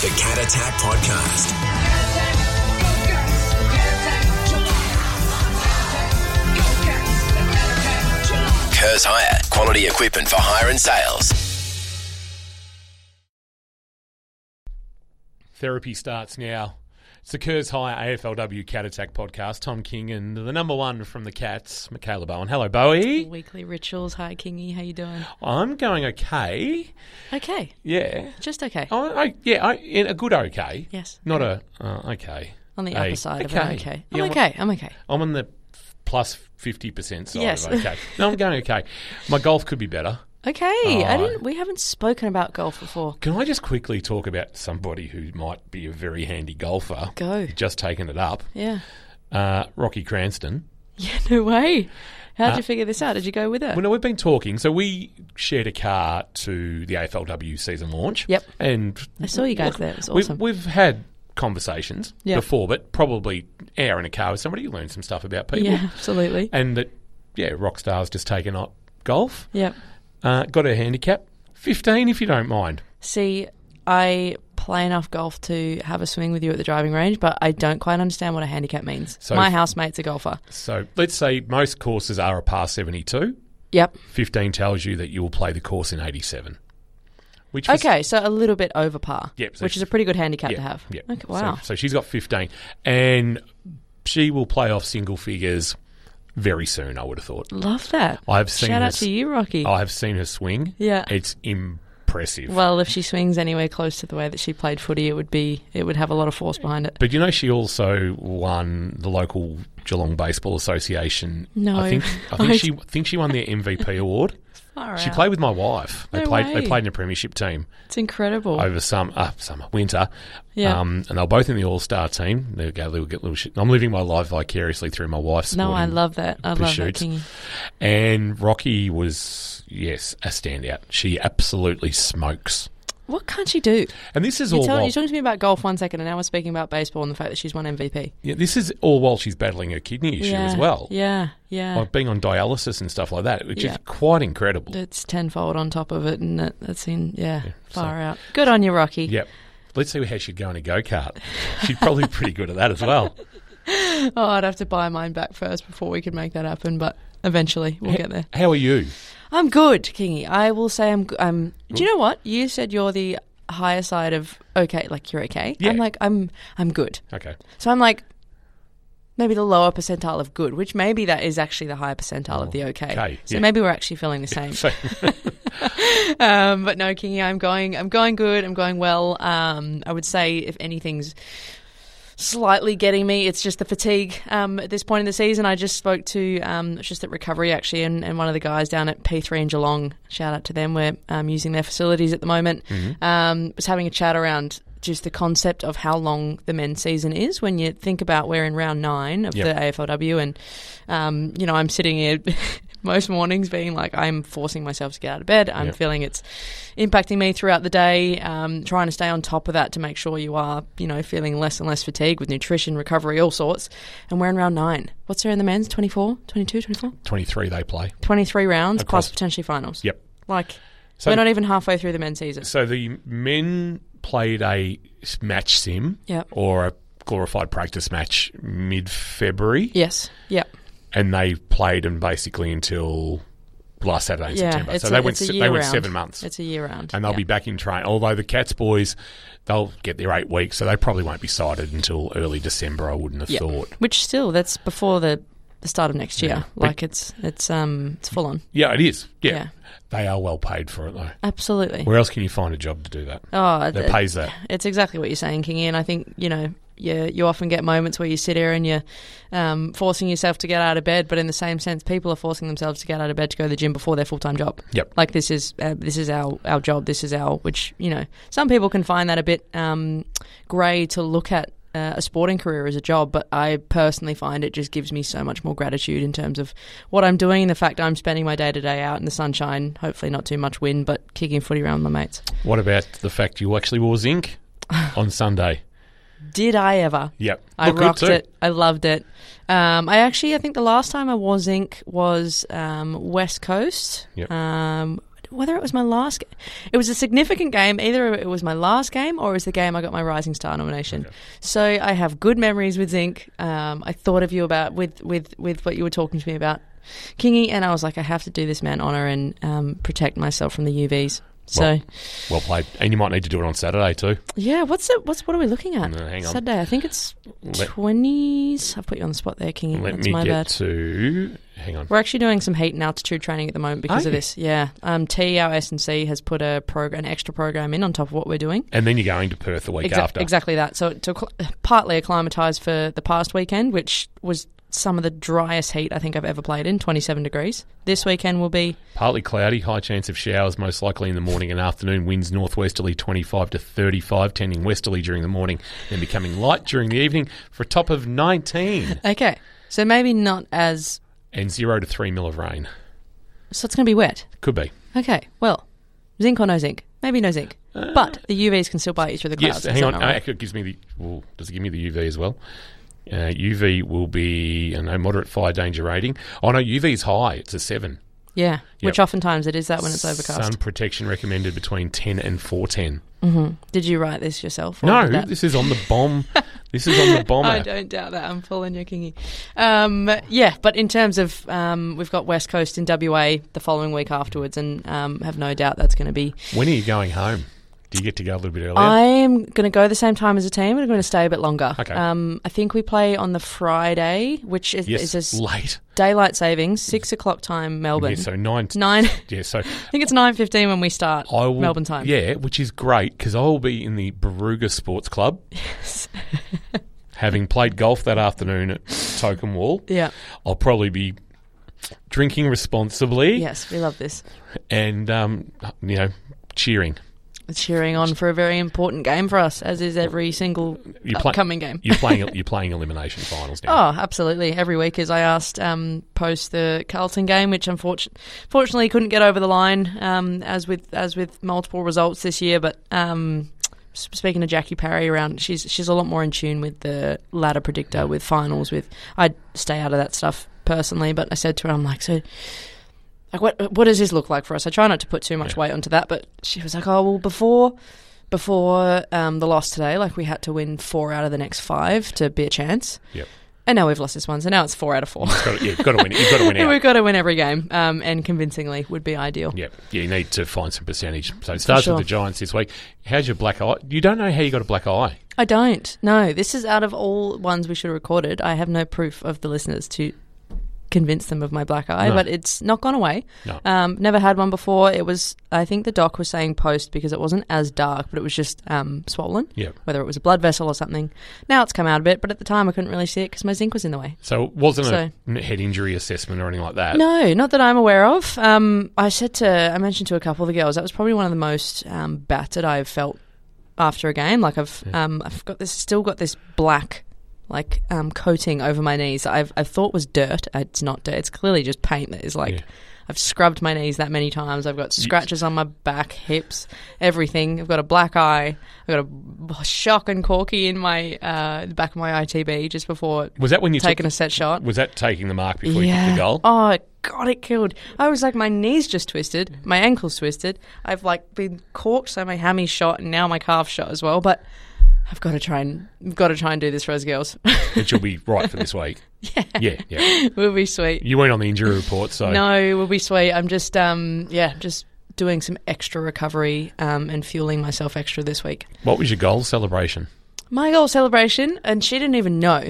The Cat Attack Podcast. Kerrs Hire. Quality equipment for hire and sales. Therapy starts now. It's the Kerrs Hire AFLW Cat Attack Podcast. Tom King and the number one from the Cats, Michaela Bowen. Hello, Bowie. Weekly rituals. Hi, Kingy. How you doing? I'm going okay. Okay. Yeah. Just okay. In a good okay. Yes. Not a okay. On the A upper side of okay. an okay. Yeah, I'm okay. I'm on the plus 50% side Yes. of okay. No, I'm going okay. My golf could be better. Okay. We haven't spoken about golf before. Can I just quickly talk about somebody who might be a very handy golfer? Go. Just taking it up. Yeah. Rocky Cranston. Yeah, no way. How'd you figure this out? Did you go with her? Well, no, we've been talking. So we shared a car to the AFLW season launch. Yep. And I saw you guys there. It was awesome. We've had conversations Yep. before, but probably hour in a car with somebody, you learn some stuff about people. Yeah, absolutely. And that, Rockstar's just taken up golf. Yep. Got her handicap. 15, if you don't mind. See, I play enough golf to have a swing with you at the driving range, but I don't quite understand what a handicap means. So My housemate's a golfer. So let's say most courses are a par 72. Yep. 15 tells you that you will play the course in 87. Okay, so a little bit over par, Yep, so which is a pretty good handicap to have. Yeah. Okay, wow. So she's got 15. And she will play off single figures very soon, I would have thought. Love that. I've seen Shout her out to you, Rocky. I have seen her swing. Yeah. It's impressive. Well, if she swings anywhere close to the way that she played footy, it would have a lot of force behind it. But she also won the local Geelong Baseball Association. No. I think she won their MVP award. Far She out. played with my wife. They No played way. in a premiership team It's incredible. over winter. Yeah. And they were both in the All-Star team. They get little shit. I'm living my life vicariously through my wife's No, I sporting love that. I love that, pursuits. Kingy. And Rocky was, a standout. She absolutely smokes. What can't she do? And this is You're all while, talking to me about golf 1 second, and now we're speaking about baseball and the fact that she's won MVP. this is all while she's battling a kidney issue as well. Yeah. Like being on dialysis and stuff like that, which Yeah. is quite incredible. It's tenfold on top of it, and that's so- far out. Good on you, Rocky. Yep. Let's see how she'd go in a go-kart. She'd probably be pretty good at that as well. Oh, I'd have to buy mine back first before we could make that happen, but eventually we'll get there. How are you? I'm good, Kingy. I will say I'm. Do you know what? You said you're the higher side of okay, like you're okay. Yeah. I'm like I'm good. Okay. So I'm like maybe the lower percentile of good, which maybe that is actually the higher percentile of the okay. Okay, So yeah. maybe we're actually feeling the same. So, But no, Kingy, I'm going good. I'm going well. I would say if anything's slightly getting me, it's just the fatigue at this point in the season. I just spoke to it's just at recovery actually, and one of the guys down at P3 in Geelong, shout out to them, we're using their facilities at the moment, was having a chat around just the concept of how long the men's season is when you think about we're in round 9 of the AFLW, and I'm sitting here most mornings being like, I'm forcing myself to get out of bed. I'm feeling it's impacting me throughout the day, trying to stay on top of that to make sure you are, feeling less and less fatigued with nutrition, recovery, all sorts. And we're in round 9. What's there in the men's? 24, 22, 24? 23 they play. 23 rounds Across- plus potentially finals. Yep. So we're not even halfway through the men's season. So the men played a match sim or a glorified practice match mid-February. Yes. Yep. And they played them basically until last Saturday in September. It's So they went 7 round. months. It's a year round. And they'll be back in train. Although the Cats boys, they'll get their 8 weeks, so they probably won't be sighted until early December, I wouldn't have thought. Which still, that's before the start of next year. Yeah. It's full on. Yeah, it is. Yeah. Yeah. They are well paid for it, though. Absolutely. Where else can you find a job to do that? Oh, that pays that. It's exactly what you're saying, Kingy, and I think, you often get moments where you sit here and you're forcing yourself to get out of bed, but in the same sense, people are forcing themselves to get out of bed to go to the gym before their full-time job. Yep. Like this is our job, this is which, some people can find that a bit grey to look at a sporting career as a job, but I personally find it just gives me so much more gratitude in terms of what I'm doing and the fact I'm spending my day-to-day out in the sunshine, hopefully not too much wind, but kicking footy around with my mates. What about the fact you actually wore zinc on Sunday? Did I ever? Yep. I Looked good rocked too. it. I loved it. I think the last time I wore zinc was West Coast. Yep. whether it was my last game. It was a significant game. Either it was my last game or it was the game I got my Rising Star nomination. Okay. So I have good memories with Zinc. I thought of you about with what you were talking to me about, Kingy, and I was like, I have to do this man honour and protect myself from the UVs. So well played, and you might need to do it on Saturday too. yeah, what are we looking at? Hang on. Saturday, I think it's 20s. I've put you on the spot there, Kingy. Let That's me my get bad. to. Hang on. We're actually doing some heat and altitude training at the moment because Are of you? this. Yeah, T, our S&C, has put an extra program in on top of what we're doing. And then you're going to Perth the week after. Exactly that. So to partly acclimatise for the past weekend, which was some of the driest heat I think I've ever played in, 27 degrees. This weekend will be Partly cloudy, high chance of showers, most likely in the morning and afternoon. Winds northwesterly 25 to 35, tending westerly during the morning, then becoming light during the evening for a top of 19. okay. So maybe not as. And 0 to 3 mil of rain. So it's going to be wet. Could be. Okay. Well, zinc or no zinc? Maybe no zinc. But the UVs can still bite you through the clouds. Yes, hang on. It gives me the. Well, does it give me the UV as well? UV will be a moderate fire danger rating. Oh no, UV is high. It's a 7. Yeah, Yep. which oftentimes it is that when it's overcast. Sun protection recommended between 10 and 410. Did you write this yourself? Or No, did that- this is on the bomb. This is on the bomb I app. don't doubt that. I'm pulling your Kingy. Yeah, but in terms of we've got West Coast in WA the following week afterwards, and have no doubt that's going to be. When are you going home? Do you get to go a little bit earlier? I am going to go the same time as a team, but I'm going to stay a bit longer. Okay. I think we play on the Friday, which is, yes, is a late. daylight savings, 6 o'clock time, Melbourne. Yeah, so 9. 9. Yeah, so I think it's 9:15 when we start I will, Melbourne time. Yeah, which is great because I will be in the Baruga Sports Club. Yes. Having played golf that afternoon at Token Wall. Yeah. I'll probably be drinking responsibly. Yes, we love this. And, cheering. Cheering on for a very important game for us, as is every single upcoming game. You're playing elimination finals now. Oh, absolutely. Every week, as I asked post the Carlton game, which unfortunately couldn't get over the line, as with multiple results this year. But speaking to Jackie Parry around, she's a lot more in tune with the ladder predictor, with finals. I'd stay out of that stuff personally, but I said to her, I'm like, so. Like what does this look like for us? I try not to put too much weight onto that, but she was like, oh, well, before the loss today, like we had to win 4 out of the next 5 to be a chance. Yep. And now we've lost this one, so now it's 4 out of 4. You've got to win. You've got to win out. We've got to win every game, and convincingly would be ideal. Yeah, you need to find some percentage. So it starts sure. with the Giants this week. How's your black eye? You don't know how you got a black eye. I don't. No, this is out of all ones we should have recorded. I have no proof of the listeners to convince them of my black eye, but it's not gone away. No. Never had one before. It was, I think the doc was saying post because it wasn't as dark, but it was just swollen. Yeah. Whether it was a blood vessel or something. Now it's come out a bit, but at the time I couldn't really see it because my zinc was in the way. So it wasn't a head injury assessment or anything like that? No, not that I'm aware of. I mentioned to a couple of the girls, that was probably one of the most battered I've felt after a game. Like I've still got this black coating over my knees. I thought was dirt. It's not dirt. It's clearly just paint that is I've scrubbed my knees that many times. I've got scratches on my back, hips, everything. I've got a black eye. I've got a shock and corky in my the back of my ITB just before. Was that when you taking a set shot? Was that taking the mark before you kicked the goal? Oh God, it killed. I was like, my knees just twisted, my ankles twisted. I've been corked, so my hammy's shot, and now my calf's shot as well. But I've got to try and do this for us girls. Which will be right for this week. Yeah. We'll be sweet. You weren't on the injury report, so no, we'll be sweet. I'm just just doing some extra recovery and fueling myself extra this week. What was your goal celebration? My goal celebration, and she didn't even know.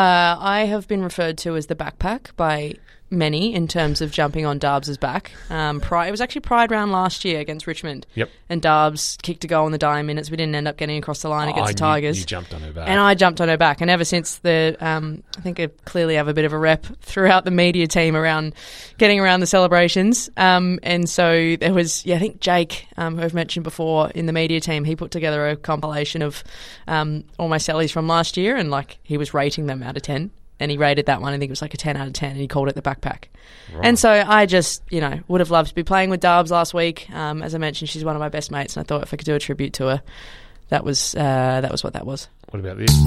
I have been referred to as the backpack by many in terms of jumping on Darbs' back. It was actually Pride round last year against Richmond. Yep. And Darbs kicked a goal in the dying minutes. We didn't end up getting across the line against the Tigers. You jumped on her back. And I jumped on her back. And ever since I think I clearly have a bit of a rep throughout the media team around getting around the celebrations. And so there was, I think Jake, who I've mentioned before in the media team, he put together a compilation of all my sellies from last year, and he was rating them out of 10. And he rated that one, I think it was a 10 out of 10, and he called it the backpack. Right. And so I just, would have loved to be playing with Darbs last week. As I mentioned, she's one of my best mates, and I thought if I could do a tribute to her, that was what that was. What about this?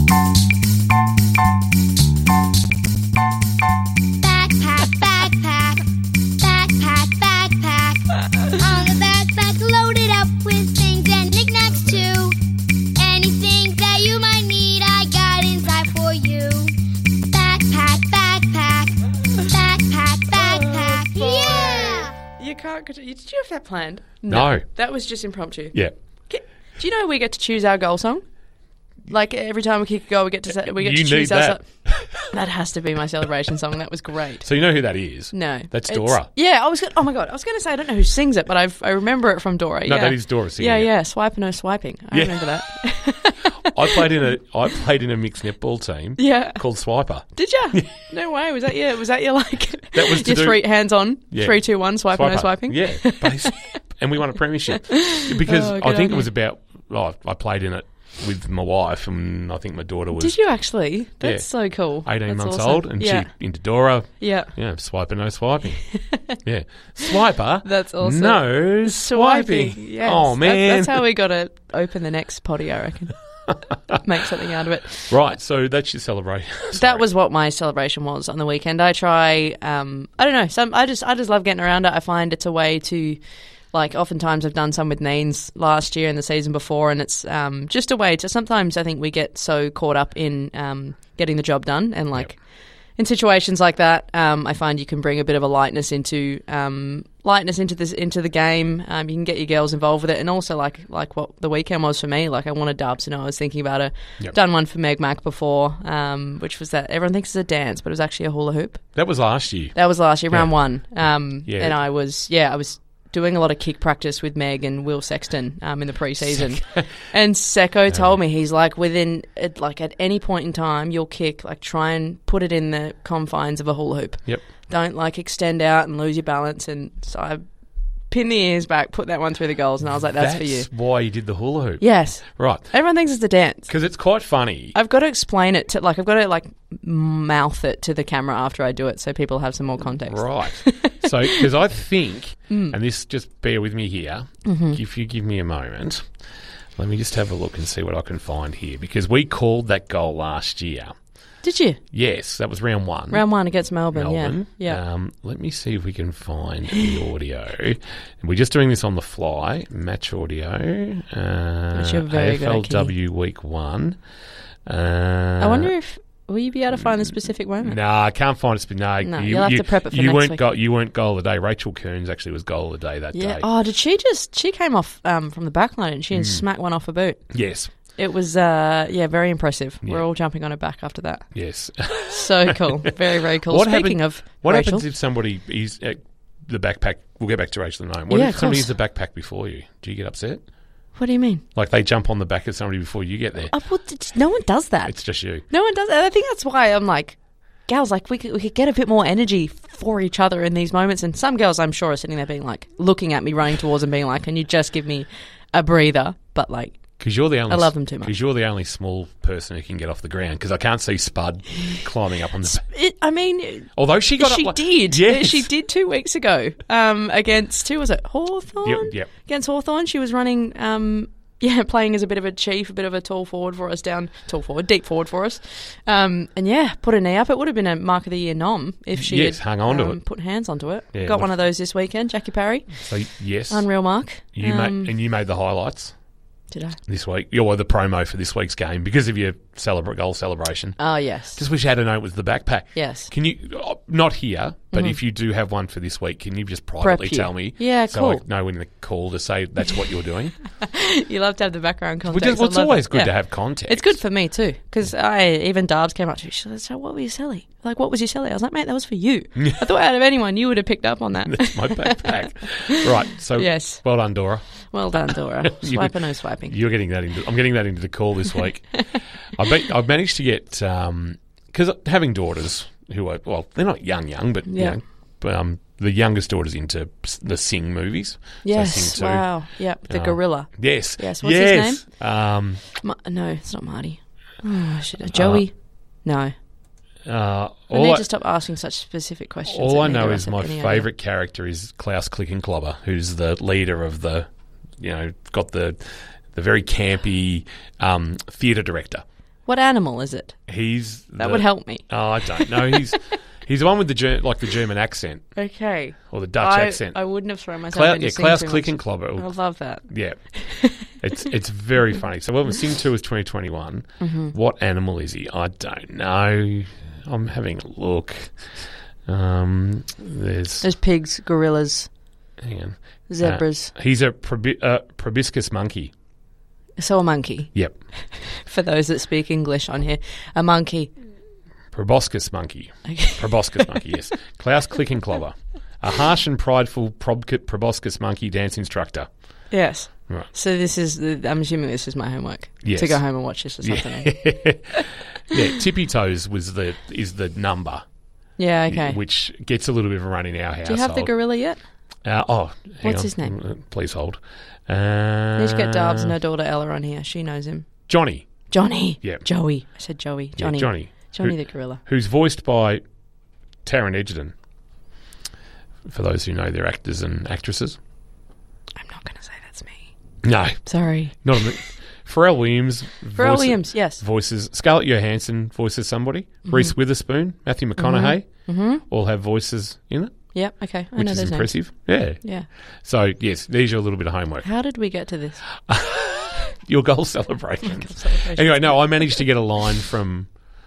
Backpack, backpack, backpack, backpack, on the back. Did you have that planned? No. That was just impromptu. Yeah. Do you know we get to choose our goal song? Like every time we kick a goal, we get to You choose need our that. That has to be my celebration song. That was great. So you know who that is? No, That's it's- Dora. Yeah, oh my god, I was going to say I don't know who sings it, but I remember it from Dora. No, yeah. that is Dora singing Yeah, it. yeah, swipe no swiping. I remember that. I played in a mixed netball team Yeah. called Swiper. Did you? No way. Was that your like? That was to your do- three hands on. Yeah. 3, 2, 1. Swipe no Swiper. swiping. Yeah, and we won a premiership because Oh, good I think on it was you. about. I played in it with my wife, and I think my daughter was Did you actually? That's Yeah. so cool. 18 That's months awesome. old, and yeah. she into Dora. Yeah. Yeah, swiper, no swiping. Yeah, swiper. That's awesome. No swiping. Yes. Oh man, That's how we got to open the next potty, I reckon. Make something out of it. right. So that's your celebration. That was what my celebration was on the weekend. I try. I don't know. I just love getting around it. I find it's a way to. Like, oftentimes I've done some with Nanes last year and the season before, and it's just a way to... Sometimes I think we get so caught up in getting the job done, and, like, in situations like that, I find you can bring a bit of a lightness into the game. You can get your girls involved with it, and also, like what the weekend was for me, like, I wanted Dubs, and I was thinking about done one for Meg Mac before, which was that... Everyone thinks it's a dance, but it was actually a hula hoop. That was last year. That was last year, round one. Yeah. And I was doing a lot of kick practice with Meg and Will Sexton in the pre-season. And Secco told me, he's like, at any point in time, you'll kick, like, try and put it in the confines of a hula hoop. Yep. Don't, like, extend out and lose your balance. And so I pinned the ears back, put that one through the goals, and I was like, that's for you. why you did the hula hoop. Yes. Right. Everyone thinks it's a dance. Because it's quite funny. I've got to explain it to, like, I've got to, like, mouth it to the camera after I do it so people have some more context. Right. So, because I think, and this, just bear with me here, if you give me a moment, let me just have a look and see what I can find here. Because we called that goal last year. Did you? Yes, that was round one. Round one against Melbourne. Melbourne. Yeah. Let me see if we can find the audio. We're just doing this on the fly. Match audio. you're very good at, AFLW Week 1. I wonder if... Will you be able to find the specific moment? No, I can't find it. No, you'll have to prep it for you next week. You weren't goal of the day. Rachel Kearns actually was goal of the day that Yeah. day. Oh, did she just... She came off from the back line, didn't she? And smacked one off her boot. Yes. It was, very impressive. Yeah. We're all jumping on her back after that. Yes. So cool. Very, very cool. Speaking of what Rachel... happens if somebody is the backpack? We'll get back to Rachel in a moment. What Yeah, if of somebody course. is the backpack before you? Do you get upset? What do you mean? Like they jump on the back of somebody before you get there? No one does that. It's just you. No one does that. I think that's why I'm like... Gals, like, we could get a bit more energy for each other in these moments. And some girls, I'm sure, are sitting there being like, looking at me, running towards and being like, can you just give me a breather? But, like, Because you're the only. I love them too much. Because you're the only small person who can get off the ground. Because I can't see Spud climbing up on the. Although she got she up. did. Yes. She did 2 weeks ago against, who was it? Hawthorn? Yep. Against Hawthorn. She was running, playing as a bit of a chief, a bit of a deep forward for us. And put a knee up. It would have been a mark of the year nom if she had hung on to it. Put hands onto it. Yeah, Got one of those this weekend, Jackie Parry. So yes, Unreal mark. you made the highlights Did I? this week. You're the promo for this week's game because of your goal celebration. Oh, yes. Just wish I had known it was the backpack. Yes. Can you, not here, but if you do have one for this week, can you just privately you. tell me? Yeah, so cool. I know when to call to say that's what you're doing. You love to have the background context. It's always good Yeah. to have context. It's good for me too, because even Darbs came up to me. She said, "So what were you selling? Like, what was you selling?" I was like, "Mate, that was for you." I thought out of anyone, you would have picked up on that. That's my backpack. Right. So Yes. well done, Dora. Well done, Dora. Swipe or no swiping. You're getting that into. I'm getting that into the call this week. I've managed to get because having daughters who are they're not young, but Yeah. the youngest daughter's into the Sing movies. Yes. So Sing 2. Wow. Yep. The gorilla. Yes. Yes. What's his name? No, it's not Marty. Oh, Joey. No. I need to stop asking such specific questions. All I know neither is of us my have any favourite character is Klaus Klickenklopper, who's the leader of the, got the very campy theatre director. What animal is it? That would help me. Oh, I don't know. He's the one with the German accent Okay. or the Dutch accent. I wouldn't have thrown myself into Sing Klaus too much. Klickenklopper. I love that. Yeah. It's very funny. So Sing 2 was 2021. Mm-hmm. What animal is he? I don't know. I'm having a look. There's There's pigs, gorillas. Hang on. Zebras. He's a proboscis monkey. So a monkey. Yep. For those that speak English on here. A monkey. Proboscis monkey. Okay. Proboscis monkey, yes. Klaus Klickenklover. A harsh and prideful proboscis monkey dance instructor. Yes. Right. So this is, I'm assuming this is my homework. Yes. To go home and watch this or something. Yeah, Tippy Toes is the number. Yeah, okay. Which gets a little bit of a run in our household. Do you have the gorilla yet? Hang What's on. his name? Please hold. Need to get Darbs and her daughter Ella on here. She knows him. Johnny. Yeah. Joey. I said Joey. Johnny. Yeah, Johnny. The gorilla. Who's voiced by Taron Egerton. For those who know their actors and actresses. I'm not going to say that's me. No. Sorry. Not a Pharrell Williams. Pharrell Williams, yes. Voices. Scarlett Johansson voices somebody. Mm-hmm. Reese Witherspoon. Matthew McConaughey. Mm-hmm. All have voices in it. Yeah, okay. I Which know is those impressive. names. Yeah. Yeah. So, yes, there's your little bit of homework. How did we get to this? Your goal celebrations. Anyway, no, I managed to get a line from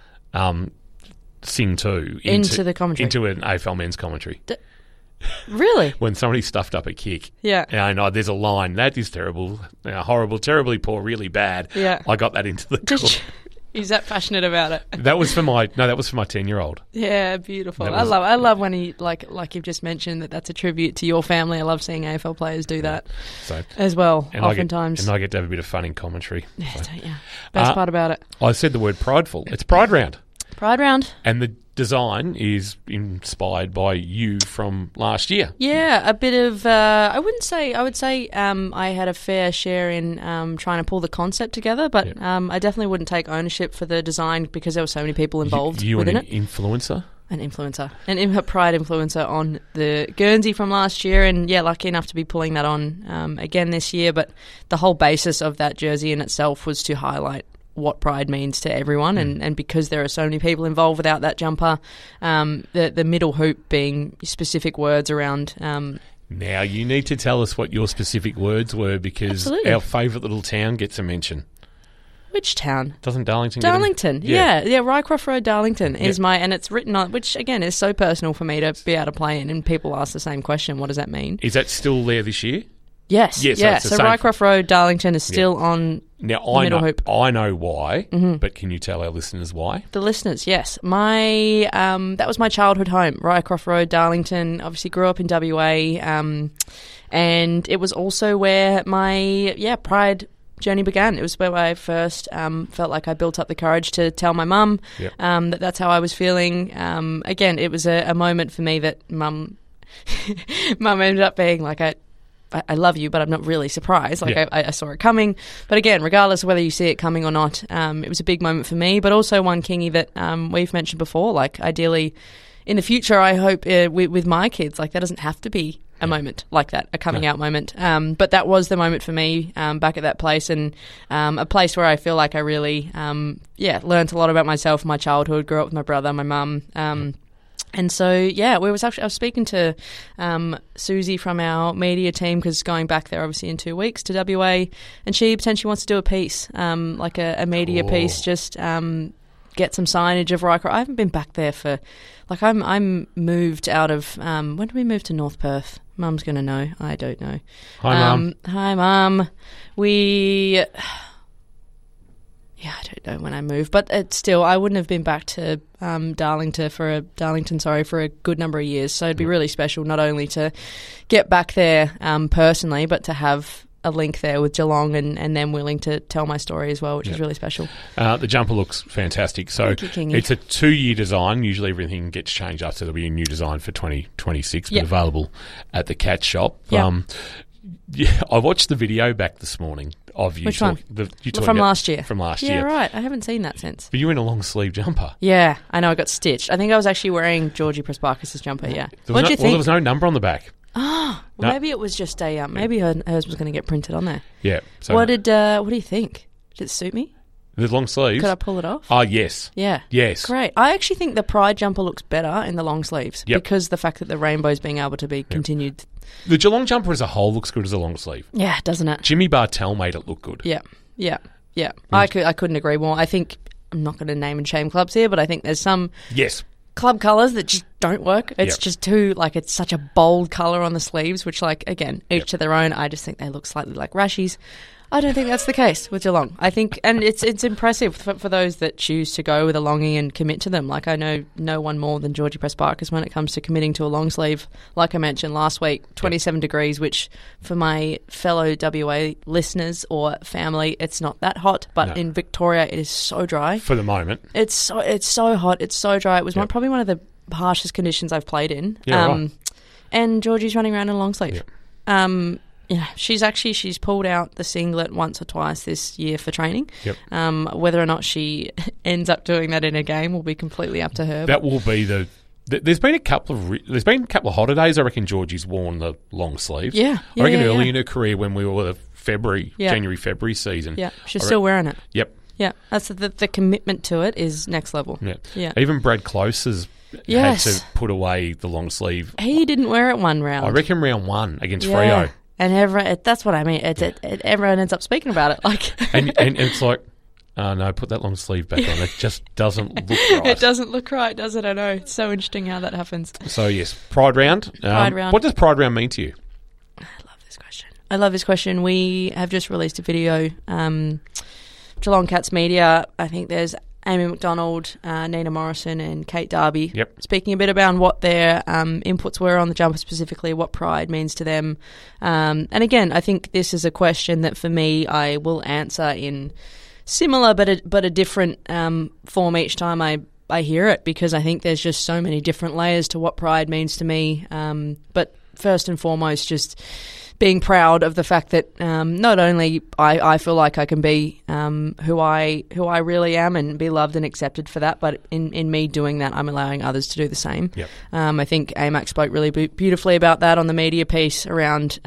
Sing 2 into the commentary. Into an AFL men's commentary. Really? When somebody stuffed up a kick. Yeah. And I know there's a line, that is terrible, horrible, terribly poor, really bad. Yeah. I got that into the call. He's that passionate about it. That was for my 10-year-old. Yeah, beautiful. That I love when he like you've just mentioned that's a tribute to your family. I love seeing AFL players do that So as well. and oftentimes, I get to have a bit of fun in commentary. yeah, So. don't you? Best part about it. I said the word prideful. It's Pride Round. Pride round. And the design is inspired by you from last year. Yeah, a bit of. I would say I had a fair share in trying to pull the concept together, but I definitely wouldn't take ownership for the design because there were so many people involved You within an it. influencer? An influencer, Pride influencer on the Guernsey from last year, and yeah, lucky enough to be pulling that on again this year. But the whole basis of that jersey in itself was to highlight what Pride means to everyone, and because there are so many people involved without that jumper, the middle hoop being specific words around. Now you need to tell us what your specific words were because Absolutely. our favourite little town gets a mention. Which town? Doesn't Darlington get Darlington, yeah, Rycroft Road, Darlington is my, and it's written on, which again is so personal for me to be able to play in, and people ask the same question, what does that mean? Is that still there this year? Yes, Yes, yeah. so it's the So same Rycroft Road, Darlington is still on Now the middle hoop. I know why, but can you tell our listeners why? The listeners, yes. My that was my childhood home, Rycroft Road, Darlington. Obviously grew up in WA, and it was also where my Pride journey began. It was where I first felt like I built up the courage to tell my mum that's how I was feeling. Again, it was a moment for me that mum ended up being like, I love you, but I'm not really surprised. Like I saw it coming. But again, regardless of whether you see it coming or not, it was a big moment for me, but also one, Kingy, that we've mentioned before. Like ideally in the future, I hope with my kids, like that doesn't have to be a moment like that, a coming out moment. But that was the moment for me back at that place, and a place where I feel like I really, learned a lot about myself, my childhood, grew up with my brother, my mum. And so, I was speaking to Susie from our media team, because going back there obviously in 2 weeks to WA, and she potentially wants to do a piece, like a media piece, just get some signage of Rycroft. I haven't been back there for, like, I'm moved out of, when did we move to North Perth? Mum's going to know. I don't know. Hi, Mum. Hi, Mum. I don't know when I moved, but still, I wouldn't have been back to Darlington for a good number of years. So it'd be really special not only to get back there personally, but to have a link there with Geelong and them willing to tell my story as well, which is really special. The jumper looks fantastic. So Thank you, Kingy. It's a 2-year design. Usually everything gets changed up, so there'll be a new design for 2026, but available at the Cat Shop. Yep. I watched the video back this morning of you. Which one? From last year. From last year. year. Yeah, right. I haven't seen that since. But you were in a long sleeve jumper. Yeah, I know. I got stitched. I think I was actually wearing Georgie Prasparkas' jumper. Yeah. What did you think? Well, there was no number on the back. Well, maybe it was just a. Maybe hers was going to get printed on there. Yeah. So What do you think? Did it suit me? the long sleeves? Could I pull it off? Oh, yes. Yeah. Yes. Great. I actually think the Pride jumper looks better in the long sleeves because the fact that the rainbow's being able to be continued. The Geelong jumper as a whole looks good as a long sleeve. Yeah, doesn't it? Jimmy Bartell made it look good. Yeah. I couldn't agree more. I think I'm not going to name and shame clubs here, but I think there's some. Yes. club colours that just don't work. It's Yep. just too, like, it's such a bold colour on the sleeves, which, like, again, each to their own. I just think they look slightly like rashies. I don't think that's the case with Geelong. I think, and it's impressive for those that choose to go with a longie and commit to them. Like, I know no one more than Georgie Pressparkers when it comes to committing to a long sleeve. Like I mentioned last week, 27 degrees, which for my fellow WA listeners or family, it's not that hot. But No. in Victoria, it is so dry. For the moment. It's so hot. It's so dry. It was Yep. probably one of the harshest conditions I've played in. Yeah, right. And Georgie's running around in a long sleeve. Yep. Yeah, she's pulled out the singlet once or twice this year for training. Yep. Whether or not she ends up doing that in a game will be completely up to her. That will be there's been a couple of hotter days. I reckon Georgie's worn the long sleeves. Yeah. I reckon Yeah, early yeah. in her career when we were the Yeah. January-February season. Yeah, she's still wearing it. Yep. Yeah, that's the commitment to it is next level. Yeah. Yeah. Even Brad Close has Yes. had to put away the long sleeve. He didn't wear it one round. I reckon round 1 against Yeah. Freo. And that's what I mean. Everyone ends up speaking about it. Like And it's like, oh no, put that long sleeve back on. It just doesn't look right. It doesn't look right, does it? I know. It's so interesting how that happens. So yes, Pride Round. Pride Round. What does Pride Round mean to you? I love this question. We have just released a video. Geelong Cats Media, I think there's Amy McDonald, Nina Morrison and Kate Darby speaking a bit about what their inputs were on the jumper, specifically what Pride means to them. And again, I think this is a question that for me I will answer in similar but a different form each time I hear it, because I think there's just so many different layers to what Pride means to me. But first and foremost, just being proud of the fact that not only I feel like I can be who I really am and be loved and accepted for that, but in me doing that, I'm allowing others to do the same. Yep. I think AMAC spoke really beautifully about that on the media piece around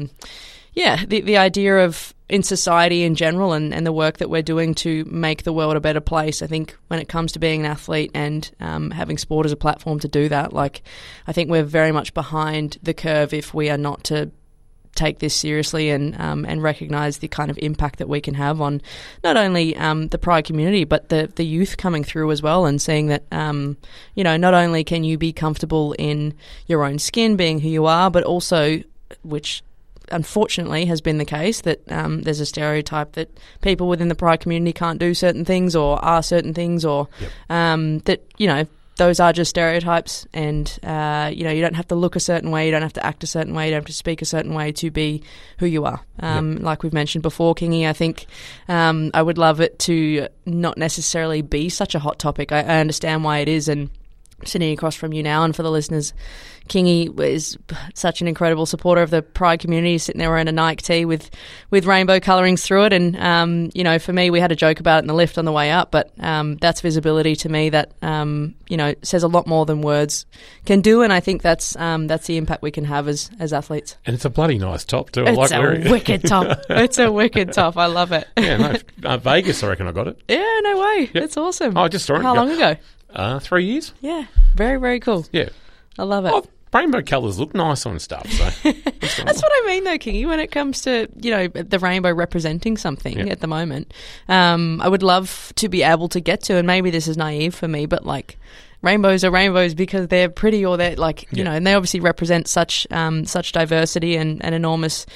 the idea of in society in general and the work that we're doing to make the world a better place. I think when it comes to being an athlete and having sport as a platform to do that, like I think we're very much behind the curve if we are not to take this seriously and recognise the kind of impact that we can have on not only the Pride community but the youth coming through as well, and seeing that not only can you be comfortable in your own skin being who you are, but also, which unfortunately has been the case, that there's a stereotype that people within the Pride community can't do certain things or are certain things, or that those are just stereotypes, and you don't have to look a certain way, you don't have to act a certain way, you don't have to speak a certain way to be who you are. Like we've mentioned before, Kingy, I think I would love it to not necessarily be such a hot topic. I understand why it is, and sitting across from you now, and for the listeners, Kingy is such an incredible supporter of the Pride community, sitting there wearing a Nike tee with rainbow colourings through it. And, for me, we had a joke about it in the lift on the way up, but that's visibility to me that, says a lot more than words can do. And I think that's the impact we can have as athletes. And it's a bloody nice top too. It's a wicked top. It's a wicked top. I love it. Yeah, no, Vegas, I reckon I got it. Yeah, no way. Yep. It's awesome. Oh, I just saw it. How long ago? 3 years. Yeah, very, very cool. Yeah. I love it. Oh, rainbow colours look nice on stuff. So that's what I mean, though, Kingy. When it comes to the rainbow representing something at the moment, I would love to be able to get to, and maybe this is naive for me, but like rainbows are rainbows because they're pretty, or they're like and they obviously represent such diversity and an enormous.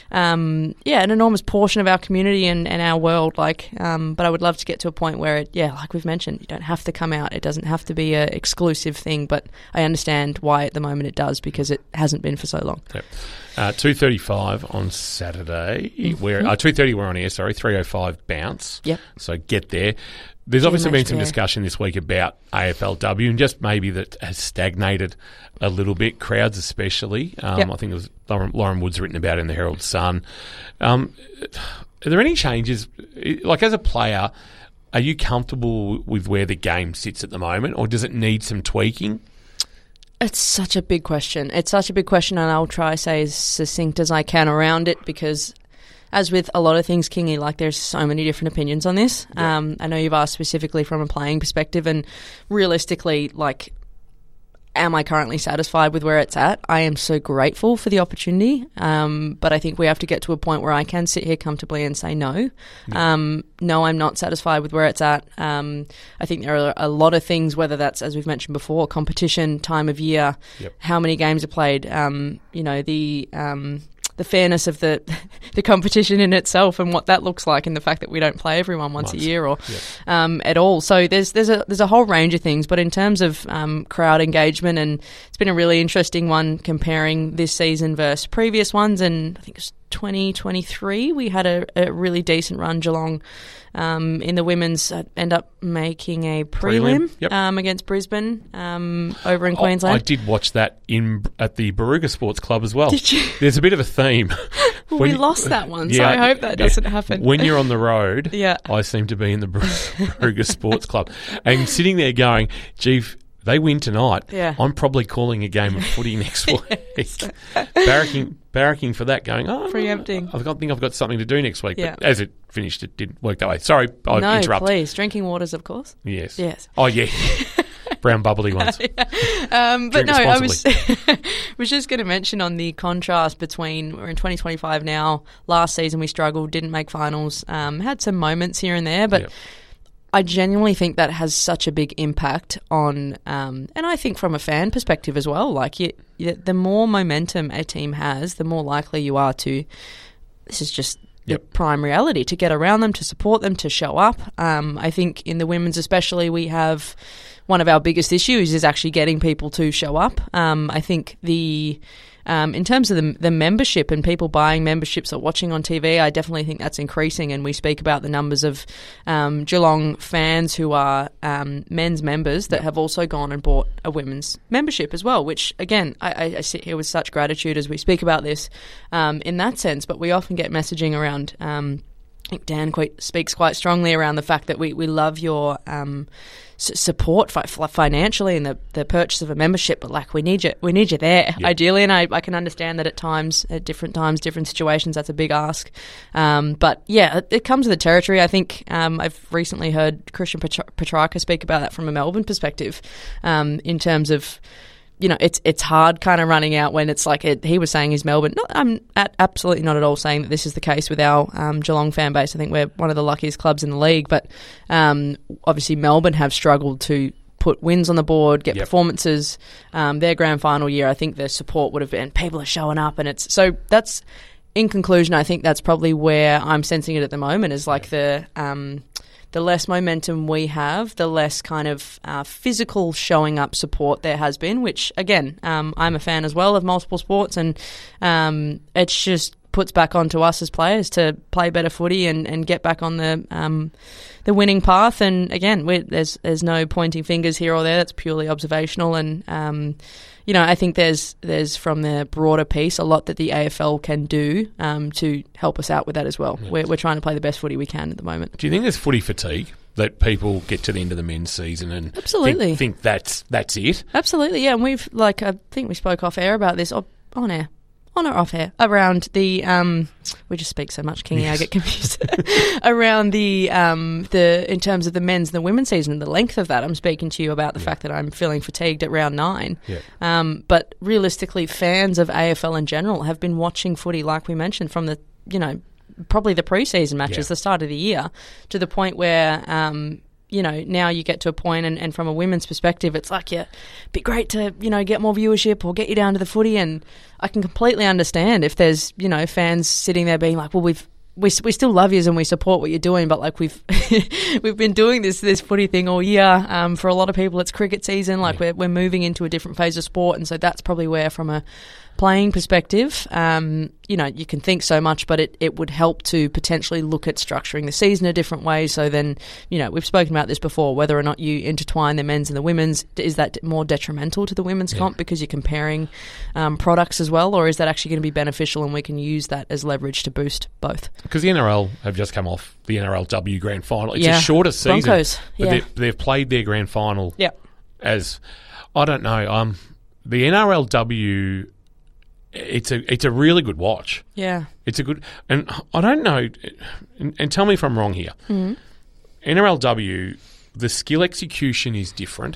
An enormous portion of our community and our world. But I would love to get to a point where like we've mentioned, you don't have to come out. It doesn't have to be an exclusive thing. But I understand why at the moment it does, because it hasn't been for so long. Yep. 2:35 on Saturday. 2:30 we're on air. Sorry, 3:05 bounce. Yep. So get there. There's obviously been some discussion this week about AFLW and just maybe that has stagnated a little bit, crowds especially. I think it was Lauren Wood's written about it in the Herald Sun. Are there any changes? Like as a player, are you comfortable with where the game sits at the moment, or does it need some tweaking? It's such a big question. And I'll try to say as succinct as I can around it, because as with a lot of things, Kingy, like there's so many different opinions on this. I know you've asked specifically from a playing perspective, and realistically, like am I currently satisfied with where it's at? I am so grateful for the opportunity, but I think we have to get to a point where I can sit here comfortably and say no. No, I'm not satisfied with where it's at. I think there are a lot of things, whether that's, as we've mentioned before, competition, time of year, how many games are played, the fairness of the competition in itself and what that looks like, and the fact that we don't play everyone once a year or at all. So there's a whole range of things. But in terms of crowd engagement, and it's been a really interesting one comparing this season versus previous ones. And I think it was 2023 we had a really decent run. Geelong in the women's end up making a prelim against Brisbane over in Queensland. I did watch that at the Barooga Sports Club as well. Did you? There's a bit of a theme. We lost that one, so I hope that doesn't happen. When you're on the road, I seem to be in the Barooga Sports Club and sitting there going, gee, they win tonight. I'm probably calling a game of footy next week. Barracking for that, going, preempting. I think I've got something to do next week. But as it finished, it didn't work that way. Sorry, I interrupted. No, please. Drinking waters, of course. Yes. Oh, yeah. Brown bubbly ones. But no, I was just going to mention on the contrast between, we're in 2025 now, last season we struggled, didn't make finals, had some moments here and there, but I genuinely think that has such a big impact on, and I think from a fan perspective as well, like the more momentum a team has, the more likely you are to, this is just the prime reality, to get around them, to support them, to show up. I think in the women's especially, we have one of our biggest issues is actually getting people to show up. I think in terms of the membership and people buying memberships or watching on TV, I definitely think that's increasing, and we speak about the numbers of Geelong fans who are men's members that have also gone and bought a women's membership as well, which, again, I sit here with such gratitude as we speak about this in that sense, but we often get messaging around I think Dan speaks quite strongly around the fact that we love your support financially and the purchase of a membership, but like we need you there ideally, and I can understand that at different situations that's a big ask, but it comes with the territory. I think I've recently heard Christian Petrarca speak about that from a Melbourne perspective, in terms of, it's hard kind of running out when it's like he was saying he's Melbourne. I'm absolutely not at all saying that this is the case with our Geelong fan base. I think we're one of the luckiest clubs in the league, but obviously Melbourne have struggled to put wins on the board, get performances. Their grand final year, I think the support would have been, people are showing up, and so that's, in conclusion, I think that's probably where I'm sensing it at the moment, is like the less momentum we have, the less kind of physical showing up support there has been, which, again, I'm a fan as well of multiple sports, and it's just puts back onto us as players to play better footy and get back on the winning path. And, again, there's no pointing fingers here or there. That's purely observational, and I think there's from the broader piece a lot that the AFL can do to help us out with that as well. We're trying to play the best footy we can at the moment. Do you think there's footy fatigue, that people get to the end of the men's season and absolutely think that's it? Absolutely, yeah. And we've, I think we spoke off air about this, on air. On or off air, around the we just speak so much, Kingy, I get confused. Around the in terms of the men's and the women's season and the length of that, I'm speaking to you about the fact that I'm feeling fatigued at round 9. But realistically, fans of AFL in general have been watching footy, like we mentioned, from the probably the pre-season matches, the start of the year, to the point where now you get to a point, and from a women's perspective, it's like, it'd be great to, get more viewership or get you down to the footy. And I can completely understand if there's, fans sitting there being like, well, we still love you and we support what you're doing, but like we've been doing this footy thing all year. For a lot of people, it's cricket season. Like we're moving into a different phase of sport, and so that's probably where, from a playing perspective, you can think so much, but it would help to potentially look at structuring the season a different way. So then, we've spoken about this before, whether or not you intertwine the men's and the women's, is that more detrimental to the women's comp because you're comparing products as well, or is that actually going to be beneficial and we can use that as leverage to boost both? Because the NRL have just come off the NRLW grand final. It's a shorter season, Broncos, but they've played their grand final as, I don't know, the NRLW... It's a really good watch. Yeah. It's a good... And I don't know... And tell me if I'm wrong here. Mm-hmm. NRLW, the skill execution is different.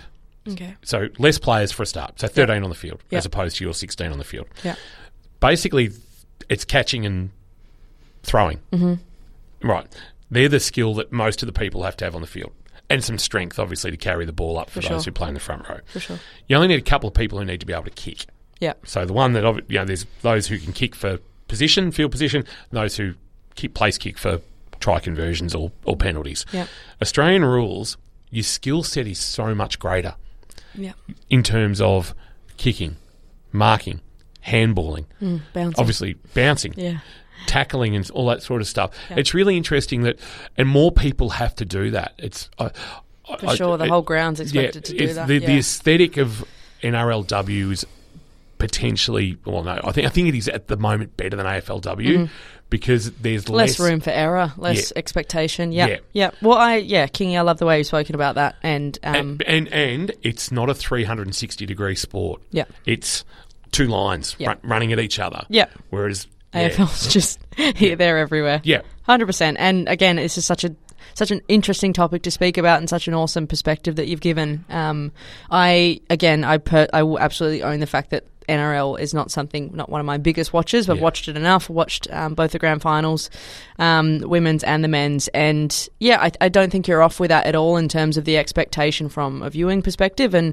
Okay. So less players for a start. So 13 on the field as opposed to your 16 on the field. Yeah. Basically, it's catching and throwing. Mm-hmm. Right. They're the skill that most of the people have to have on the field. And some strength, obviously, to carry the ball up for those who play in the front row. For sure. You only need a couple of people who need to be able to kick. Yeah. So the one that, there's those who can kick for position, field position, and those who place kick for try conversions or penalties. Yeah. Australian rules, your skill set is so much greater. Yeah. In terms of kicking, marking, handballing, bouncing. obviously bouncing, tackling and all that sort of stuff. Yeah. It's really interesting that, and more people have to do that. It's for sure, the whole ground's expected to do that. The aesthetic of NRLW is potentially, I think it is at the moment better than AFLW because there's less room for error, less expectation. Yeah. Well, Kingy, I love the way you've spoken about that, and it's not a 360-degree sport. Yeah, it's two lines running at each other. Yeah, whereas AFL's just here, there, everywhere. Yeah, 100%. And again, this is such an interesting topic to speak about and such an awesome perspective that you've given. I will absolutely own the fact that NRL is not one of my biggest watches, but I've watched it enough. Watched both the grand finals, women's and the men's, and I don't think you're off with that at all in terms of the expectation from a viewing perspective. And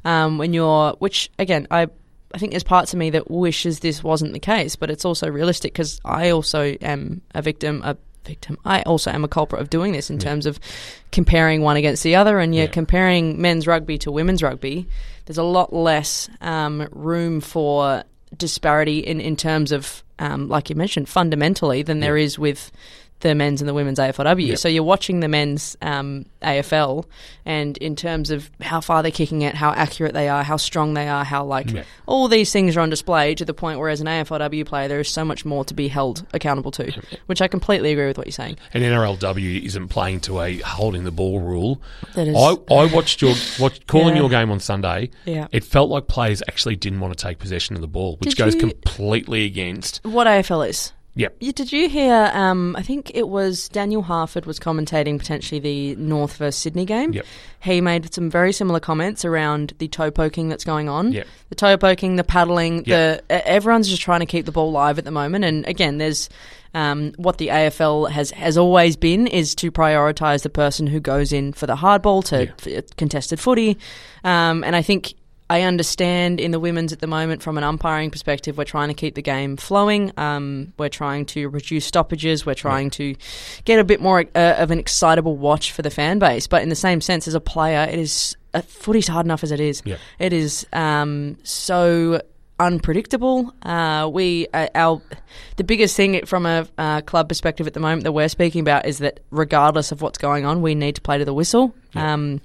I think there's parts of me that wishes this wasn't the case, but it's also realistic because I also am a victim. I also am a culprit of doing this in terms of comparing one against the other, and comparing men's rugby to women's rugby. There's a lot less room for disparity in terms of, like you mentioned, fundamentally than there is with the men's and the women's AFLW. Yep. So you're watching the men's AFL, and in terms of how far they're kicking it, how accurate they are, how strong they are, how all these things are on display to the point where as an AFLW player there is so much more to be held accountable to, which I completely agree with what you're saying. And NRLW isn't playing to a holding the ball rule. I watched calling your game on Sunday. Yeah. It felt like players actually didn't want to take possession of the ball, which goes completely against what AFL is. Yep. Did you hear, I think it was Daniel Harford was commentating potentially the North versus Sydney game. Yep. He made some very similar comments around the toe poking that's going on. Yep. The toe poking, the paddling, everyone's just trying to keep the ball live at the moment. And again, there's what the AFL has always been is to prioritise the person who goes in for the hard ball to contested footy. And I think I understand in the women's at the moment from an umpiring perspective, we're trying to keep the game flowing. We're trying to reduce stoppages. We're trying to get a bit more of an excitable watch for the fan base. But in the same sense, as a player, footy's hard enough as it is. Yeah. It is so unpredictable. The biggest thing from a club perspective at the moment that we're speaking about is that regardless of what's going on, we need to play to the whistle. Yeah.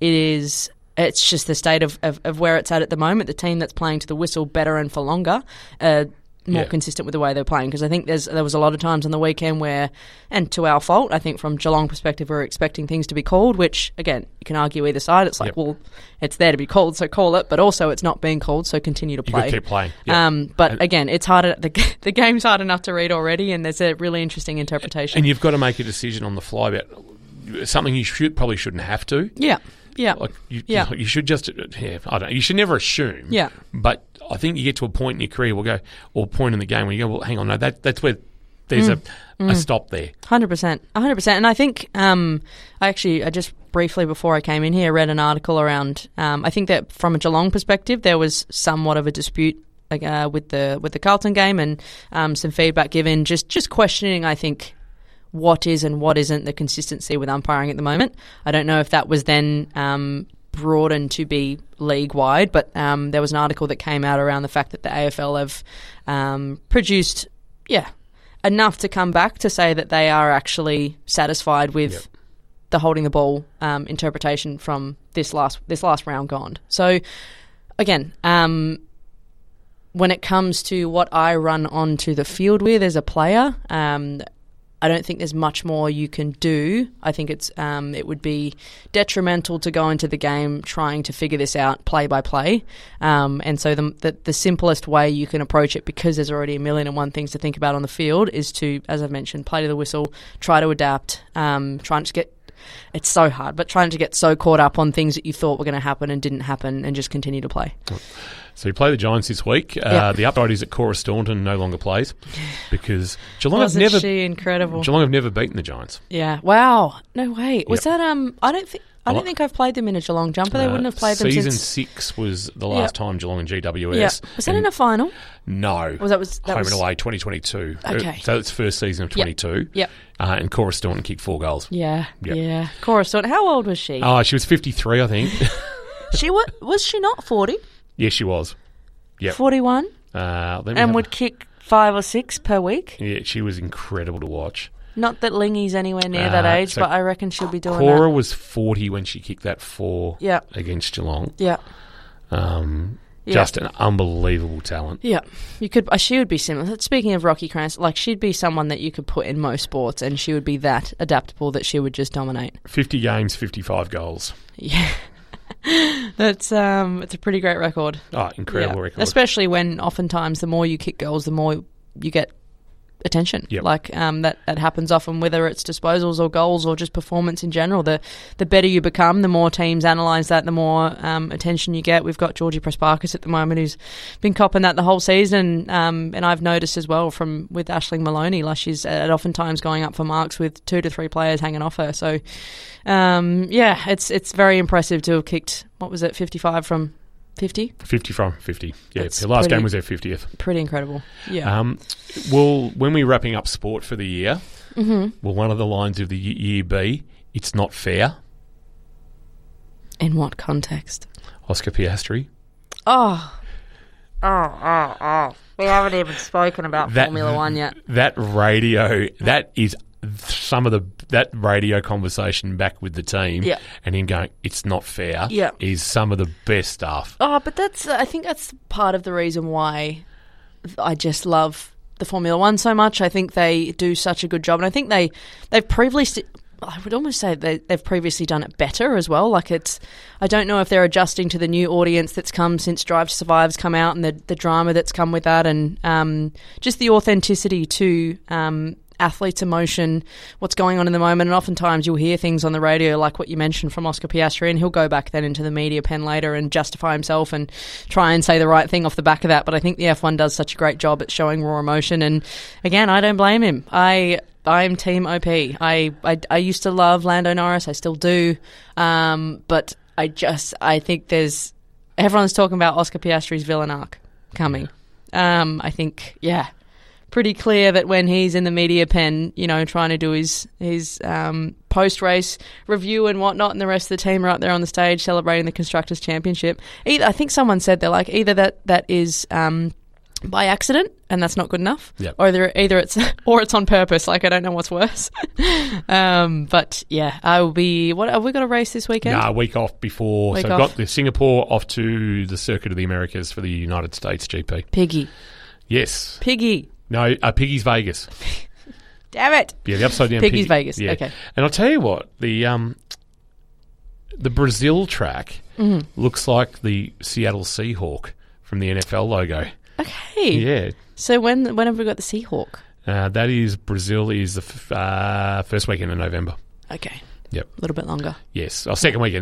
It's just the state of where it's at the moment. The team that's playing to the whistle better and for longer, more consistent with the way they're playing. Because I think there was a lot of times on the weekend where, and to our fault, I think from Geelong perspective, we're expecting things to be called, which, again, you can argue either side. It's like, well, it's there to be called, so call it. But also it's not being called, so continue to play. You've got to keep playing. Yep. But again, it's harder. The game's hard enough to read already, and there's a really interesting interpretation. And you've got to make a decision on the fly about something you probably shouldn't have to. Yeah. Yeah, like you should just you should never assume. Yeah, but I think you get to a point in your career, or point in the game where you go, well, hang on, no, that's where there's a stop there. 100%, 100%. And I think I just briefly before I came in here read an article around. I think that from a Geelong perspective, there was somewhat of a dispute with the Carlton game, and some feedback given, just questioning, I think, what is and what isn't the consistency with umpiring at the moment. I don't know if that was then broadened to be league-wide, but there was an article that came out around the fact that the AFL have produced enough to come back to say that they are actually satisfied with the holding the ball interpretation from this last round gone. So, again, when it comes to what I run onto the field with as a player, I don't think there's much more you can do. I think it would be detrimental to go into the game trying to figure this out play by play. And so the simplest way you can approach it, because there's already a million and one things to think about on the field, is to, as I've mentioned, play to the whistle, try to adapt, try and just get it's so hard. But trying to get so caught up on things that you thought were going to happen and didn't happen and just continue to play. So you play the Giants this week. The upside is that Cora Staunton no longer plays because Geelong have never. She incredible? Geelong have never beaten the Giants. Yeah. Wow. No way. Was that I don't think I've played them in a Geelong jumper. They wouldn't have played them Season since... 6 was the last time Geelong and GWS. Yeah. Was that in a final? No. Was that Home and away, 2022. Okay. So it's first season of 22. Yep. And Cora Staunton kicked 4 goals. Yeah. Cora Staunton. How old was she? Oh, she was 53, I think. Was she not 40? Yes, she was. Yep. 41? And would kick 5 or 6 per week? Yeah, she was incredible to watch. Not that Lingy's anywhere near that age, but I reckon she'll be doing Cora that. was 40 when she kicked that 4 against Geelong. Yeah. Just an unbelievable talent. Yeah. She would be similar. Speaking of Rocky Cranston, she'd be someone that you could put in most sports and she would be that adaptable that she would just dominate. 50 games, 55 goals. Yeah. It's a pretty great record. Oh, incredible record. Especially when oftentimes the more you kick goals, the more you get attention. Yep. That happens often, whether it's disposals or goals or just performance in general. The better you become, the more teams analyse that, the more attention you get. We've got Georgie Prespakis at the moment who's been copping that the whole season, and I've noticed as well with Aisling Maloney, she's oftentimes going up for marks with 2 to 3 players hanging off her. So it's very impressive to have kicked, 55 from 50? 50 from 50. Yeah, That's the last game was their 50th. Pretty incredible. Yeah. When we're wrapping up sport for the year, will one of the lines of the year be, it's not fair? In what context? Oscar Piastri. Oh. We haven't even spoken about Formula One yet. That is that radio conversation back with the team and him going, it's not fair, is some of the best stuff. Oh, but I think that's part of the reason why I just love the Formula One so much. I think they do such a good job, and I think they've previously... I would almost say they've previously done it better as well. I don't know if they're adjusting to the new audience that's come since Drive to Survive's come out and the drama that's come with that, and just the authenticity to athletes' emotion, what's going on in the moment. And oftentimes you'll hear things on the radio like what you mentioned from Oscar Piastri, and he'll go back then into the media pen later and justify himself and try and say the right thing off the back of that. But I think the F1 does such a great job at showing raw emotion, and again, I don't blame him. I'm Team OP. I used to love Lando Norris. I still do. But I think everyone's talking about Oscar Piastri's villain arc coming. I think, pretty clear that when he's in the media pen, trying to do his post-race review and whatnot, and the rest of the team are up there on the stage celebrating the Constructors' Championship. I think someone said they're either that is by accident, and that's not good enough, or either it's on purpose. I don't know what's worse. But I will be. What have we got a race this weekend? A week off before. I've got the Singapore off to the Circuit of the Americas for the United States GP. Piggy. Yes. Piggy. No, Piggy's Vegas. Damn it. Yeah, the upside down Piggy's Vegas. Yeah. Okay. And I'll tell you what, the Brazil track looks like the Seattle Seahawk from the NFL logo. Okay. Yeah. So when have we got the Seahawk? That is Brazil is the first weekend of November. Okay. Yep. A little bit longer. Yes. Second weekend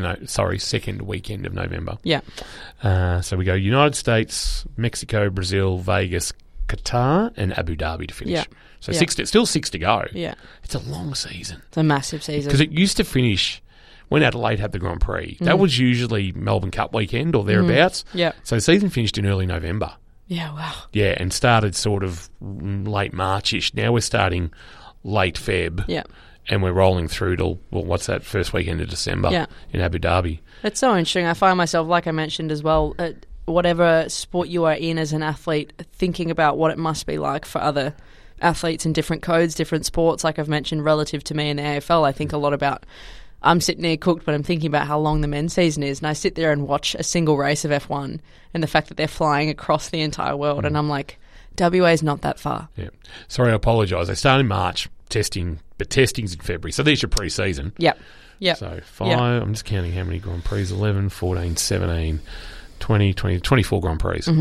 of November. Yeah. So we go United States, Mexico, Brazil, Vegas, Qatar, and Abu Dhabi to finish. Yeah. So still 6 to go. Yeah. It's a long season. It's a massive season. Because it used to finish when Adelaide had the Grand Prix. That was usually Melbourne Cup weekend or thereabouts. Yeah. So the season finished in early November. Yeah, wow. Yeah, and started sort of late March-ish. Now we're starting late Feb. Yeah. And we're rolling through to, what's that, first weekend of December in Abu Dhabi. It's so interesting. I find myself, like I mentioned as well, whatever sport you are in as an athlete, thinking about what it must be like for other athletes in different codes, different sports. Like I've mentioned, relative to me in the AFL, I think a lot about... I'm sitting there cooked, but I'm thinking about how long the men's season is, and I sit there and watch a single race of F1 and the fact that they're flying across the entire world, and I'm like, WA is not that far. Yeah. Sorry, I apologise. They start in March, testing, but testing's in February, so there's your pre-season. Yep. So 5, I'm just counting how many Grand Prix, 11, 14, 17, 20, 24 Grand Prix.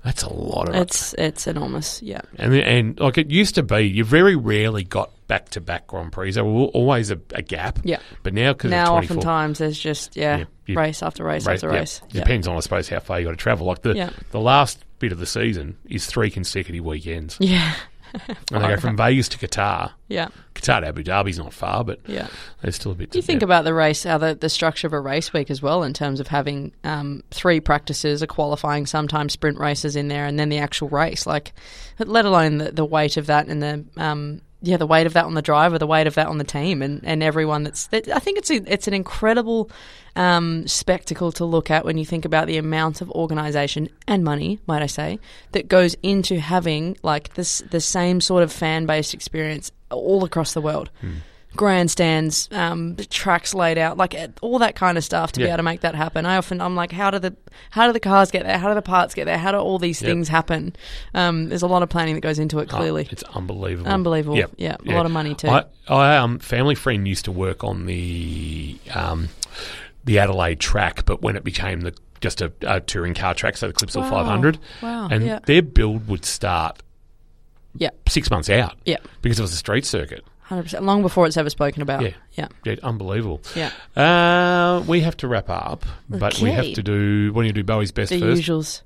That's a lot of It's enormous, yeah. And like it used to be, you very rarely got back-to-back Grand Prix. There were always a gap. Yeah. But now, because now of 24... oftentimes there's just, race after race after race. Yeah. Depends on, I suppose, how far you got to travel. Like the last bit of the season is 3 consecutive weekends. Yeah. And they go from Vegas to Qatar. Yeah. Qatar to Abu Dhabi's not far, but there's still a bit to you think about the race, how the structure of a race week as well, in terms of having 3 practices, a qualifying, sometimes sprint races in there, and then the actual race. Like, let alone the weight of that and the weight of that on the driver, the weight of that on the team, and everyone I think it's an incredible spectacle to look at when you think about the amount of organisation and money, might I say, that goes into having like the same sort of fan-based experience all across the world. Grandstands, tracks laid out, like all that kind of stuff to be able to make that happen. I'm like, how do the cars get there? How do the parts get there? How do all these things happen? There's a lot of planning that goes into it. Clearly, it's unbelievable. Unbelievable. Yep. Yeah, a lot of money too. I family friend used to work on the Adelaide track, but when it became just a touring car track, so the Clipsal 500, and their build would start 6 months out, because it was a street circuit. 100%, long before it's ever spoken about. Yeah, unbelible. Yeah. We have to wrap up, but we have to do. Want to do Bowie's best first? The usuals.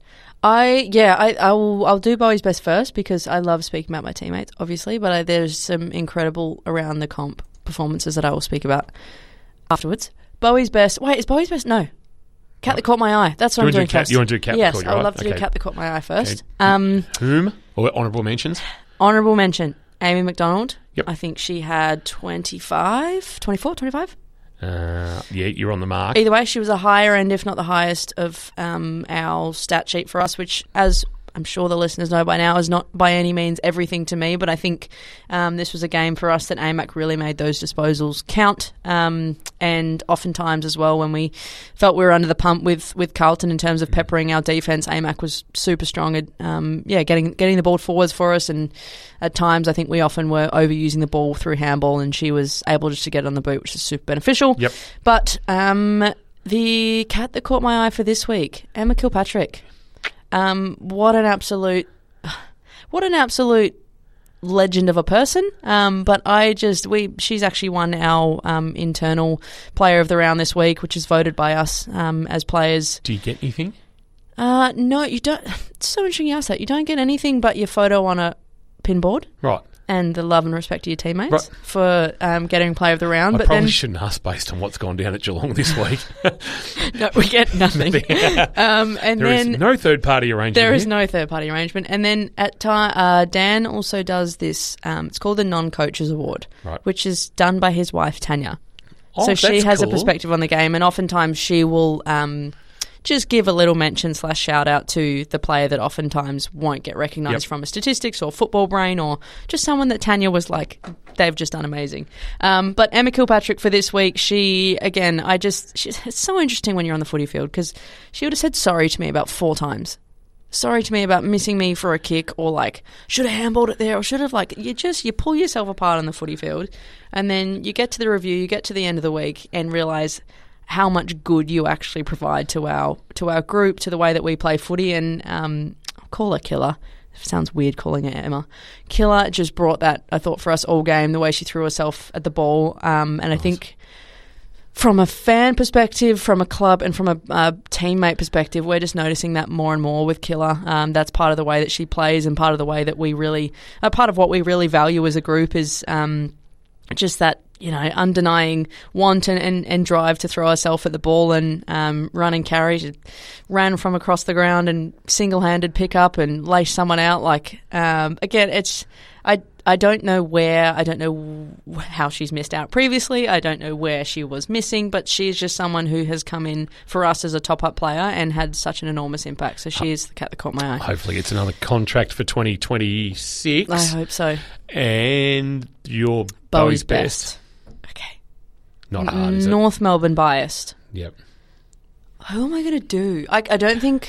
I'll do Bowie's best first because I love speaking about my teammates, obviously, but there's some incredible around the comp performances that I will speak about afterwards. Bowie's best. Wait, is Bowie's best? No. Cat that caught my eye. That's what I'm doing first. You want to do cat? Yes, I would love to do cat that caught my eye first. Okay. Whom? Or honourable mentions? Honourable mention. Amy McDonald. Yep. I think she had 24, 25? You're on the mark. Either way, she was a higher end, if not the highest, of our stat sheet for us, which, as I'm sure the listeners know by now, is not by any means everything to me, but I think this was a game for us that AMAC really made those disposals count. And oftentimes as well, when we felt we were under the pump with Carlton in terms of peppering our defence, AMAC was super strong at getting the ball forwards for us, and at times I think we often were overusing the ball through handball, and she was able just to get on the boot, which is super beneficial. Yep. But the cat that caught my eye for this week, Emma Kilpatrick. What an absolute legend of a person. But she's actually won our internal player of the round this week, which is voted by us as players. Do you get anything? No, you don't. It's so interesting you ask that. You don't get anything but your photo on a pinboard. Right. And the love and respect of your teammates for getting player of the round. I probably shouldn't ask based on what's gone down at Geelong this week. No, we get nothing. There is no third-party arrangement. There is no third-party arrangement. And then at Dan also does this, it's called the Non-Coaches Award, which is done by his wife, Tanya. So she has a perspective on the game, and oftentimes she will just give a little mention / shout out to the player that oftentimes won't get recognised from a statistics or football brain, or just someone that Tanya was like, they've just done amazing. But Emma Kilpatrick for this week, it's so interesting when you're on the footy field, because she would have said sorry to me about 4 times. Sorry to me about missing me for a kick, or like, should have handballed it there, or should have, like, you pull yourself apart on the footy field, and then you get to the review, you get to the end of the week and realise how much good you actually provide to our group, to the way that we play footy. And I'll call her Killer. It sounds weird calling her Emma. Killer just brought that, I thought, for us all game, the way she threw herself at the ball. And I think from a fan perspective, from a club and from a teammate perspective, we're just noticing that more and more with Killer. That's part of the way that she plays, and part of the way that part of what we really value as a group is just that, undenying want and drive to throw herself at the ball and run and carry. She ran from across the ground and single-handed pick up and lace someone out. Like, again, it's... I don't know how she's missed out previously. I don't know where she was missing, but she's just someone who has come in for us as a top-up player and had such an enormous impact. So she is the cat that caught my eye. Hopefully it's another contract for 2026. I hope so. And your Bowie's best. Okay. Not hard, is it? North Melbourne biased. Yep. Who am I going to do? I don't think...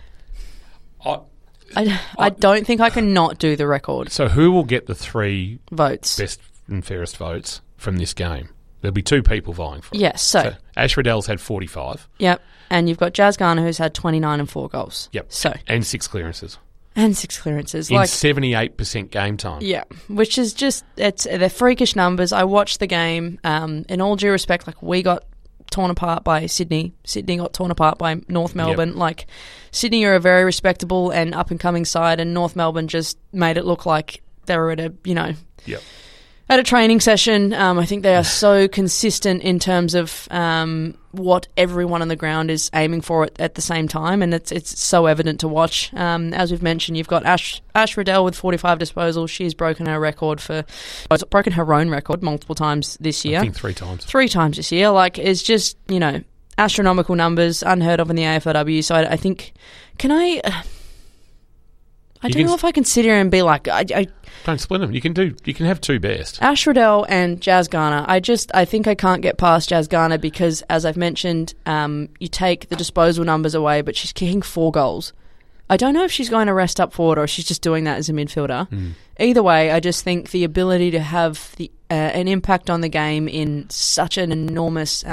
I don't think I can not do the record. So who will get the 3 votes, best and fairest votes from this game? There'll be 2 people vying for it. Yes, so Ash Riddell's had 45. Yep. And you've got Jazz Garner, who's had 29 and 4 goals. Yep. So and 6 clearances. And 6 clearances. In 78% game time. Yeah, which is just, they're freakish numbers. I watched the game. In all due respect, we got torn apart by Sydney. Sydney got torn apart by North Melbourne. Yep. Sydney are a very respectable and up-and-coming side, and North Melbourne just made it look like they were at at a training session. I think they are so consistent in terms of what everyone on the ground is aiming for at the same time, and it's so evident to watch. As we've mentioned, you've got Ash Riddell with 45 disposals. She's broken her own record multiple times this year. I think 3 times. 3 times this year. It's just, astronomical numbers, unheard of in the AFLW. So I think, I don't know if I can sit here and be like, don't split them. You can have 2 best. Ash Riddell and Jazz Garner. I think I can't get past Jazz Garner because, as I've mentioned, you take the disposal numbers away, but she's kicking 4 goals. I don't know if she's going to rest up forward or if she's just doing that as a midfielder. Either way, I just think the ability to have an impact on the game in such an enormous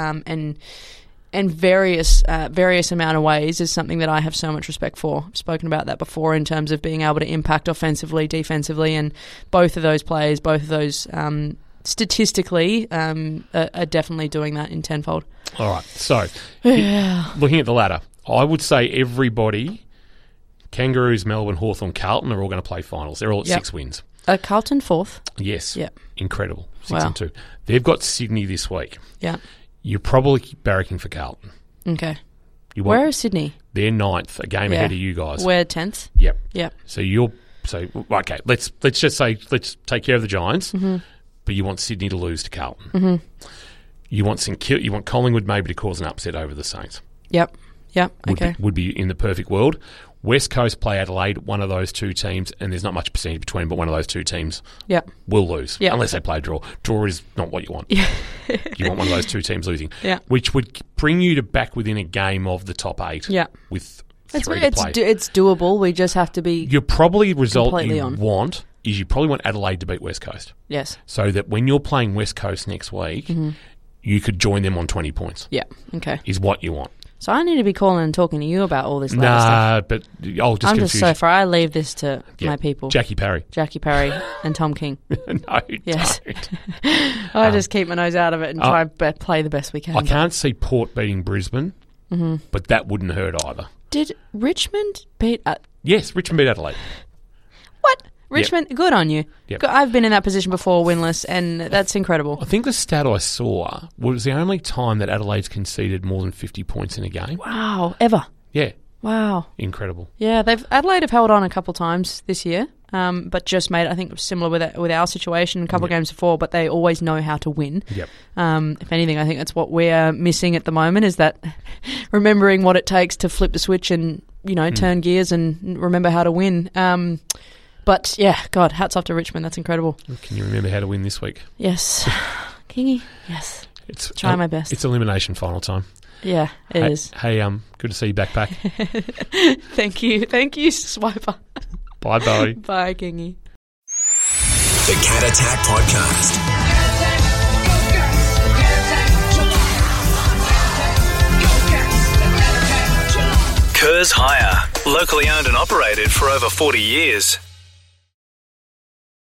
and various amount of ways is something that I have so much respect for. I've spoken about that before in terms of being able to impact offensively, defensively, and both of those players, statistically, are definitely doing that in tenfold. All right, so looking at the ladder, I would say everybody, Kangaroos, Melbourne, Hawthorn, Carlton, are all going to play finals. They're all at 6 wins. Carlton 4th? Yes. Yep. Incredible. 6 and 2. They've got Sydney this week. Yeah. You're probably barracking for Carlton. Okay. Where is Sydney? They're 9th, a game ahead of you guys. We're 10th. Yep. So okay. Let's just say let's take care of the Giants, but you want Sydney to lose to Carlton. You want Collingwood maybe to cause an upset over the Saints. Yep. Okay. Would be in the perfect world. West Coast play Adelaide, one of those 2 teams, and there's not much percentage between, but one of those 2 teams will lose, unless they play a draw. Draw is not what you want. You want one of those 2 teams losing, which would bring you back within a game of the top 8 with 3 to play. It's doable. We just have to be Your probably result completely you on. want is you probably want Adelaide to beat West Coast. Yes. So that when you're playing West Coast next week, you could join them on 20 points. Yeah, okay. Is what you want. So I need to be calling and talking to you about all this ladder stuff. But I'll just I'm confuse just so far. I leave this to my people. Jackie Parry and Tom King. No, yes. don't. I just keep my nose out of it and try and play the best we can. I can't see Port beating Brisbane, but that wouldn't hurt either. Did Richmond beat... Yes, Richmond beat Adelaide. What? Richmond, good on you. Yep. I've been in that position before, winless, and that's incredible. I think the stat I saw was the only time that Adelaide's conceded more than 50 points in a game. Wow, ever? Yeah. Wow. Incredible. Yeah, Adelaide have held on a couple times this year, but just made, I think, similar with our situation a couple of games before, but they always know how to win. Yep. If anything, I think that's what we're missing at the moment, is that remembering what it takes to flip the switch and, turn gears and remember how to win. But, yeah, God, hats off to Richmond. That's incredible. Can you remember how to win this week? Yes. Kingy, yes. Try my best. It's elimination final time. Yeah, it is. Hey, good to see you back. Thank you. Thank you, Swiper. Bye. Bye, Kingy. The Cat Attack Podcast. Kerr's Hire. Locally owned and operated for over 40 years.